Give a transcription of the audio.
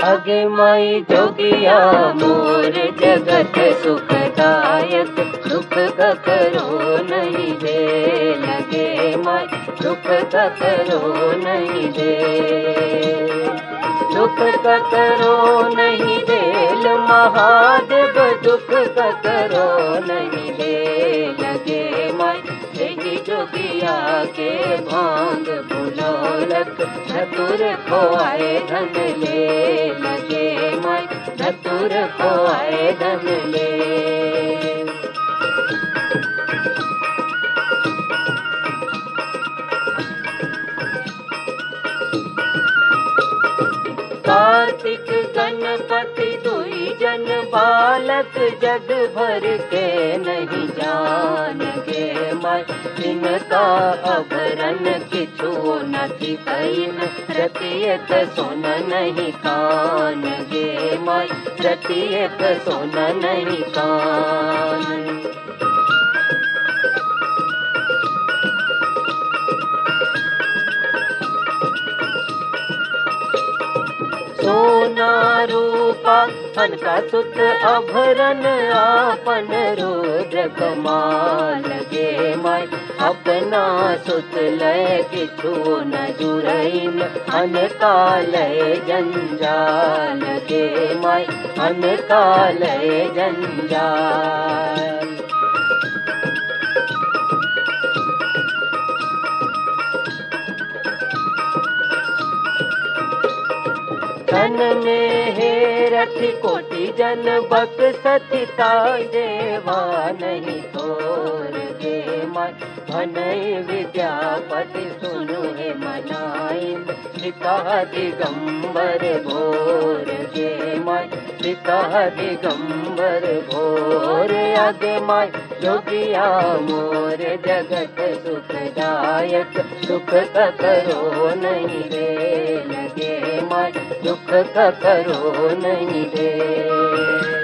आगे माई जोगिया मोर जगत सुखदायक, दुख का करो नहीं दे लगे माई, दुख का करो नहीं दे, दुख का करो नहीं देल महादेव, दुख का करो नहीं दे लगे माई, यही जोगिया के भांग बुलौलक, धतुर खोआए धन ले लगे माई, धतुर खोआए धन ले। कार्तिक गणपति दुई जन बालक, जग भर के नहीं जान गे माई, इनका अभरन किछु नहीं कइन, प्रत्येक सोन नहीं कान गे माई, प्रत्येक सोन नहीं कान। सोना रूपा हनका सुत अभरन, आपन रुद्र कमाल गे माई, अपना सुत लय किछु न जुरैन, अनका लय जंजाल गे माई, अनका लय जंजाल। धन में हेरथ कोटि जन बक्सति, देवा नहीं तोर गे माई, भनई विद्यापति सुनु हे मनाइन, पिता दिगंबर भोर गे माई, पिता दिगंबर भोर आगे माई, जोगिया मोर जगत सुखदायक, दुख का करो नहीं रे लगे माई, दुख का करो नहीं दे।